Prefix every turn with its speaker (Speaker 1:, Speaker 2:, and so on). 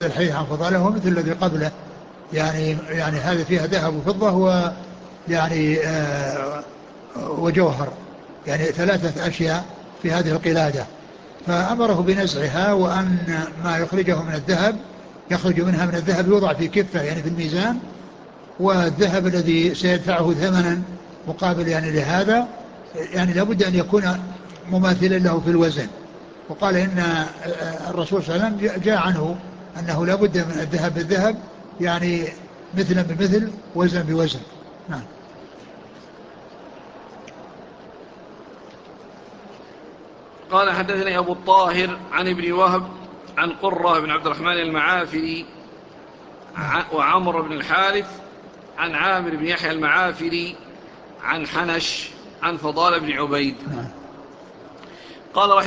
Speaker 1: الحديث عن فضاله هو مثل الذي قبله، يعني هذا فيها ذهب وفضة ويعني وجوهر، يعني 3 أشياء في هذه القلادة. فأمره بنزعها، وأن ما يخرجه من الذهب يخرج منها من الذهب يوضع في كفة يعني في الميزان، والذهب الذي سيدفعه ثمنا مقابل يعني لهذا يعني لابد أن يكون مماثلا له في الوزن. وقال إن الرسول صلى الله عليه وسلم جاء عنه أنه لابد من الذهب بالذهب، يعني مثلا بمثل وزن بوزن. نعم.
Speaker 2: قال حدثني أبو الطاهر عن ابن وهب عن قرة بن عبد الرحمن المعافري وعمر بن الحارث عن عامر بن يحيى المعافري عن حنش عن فضال بن عبيد. قال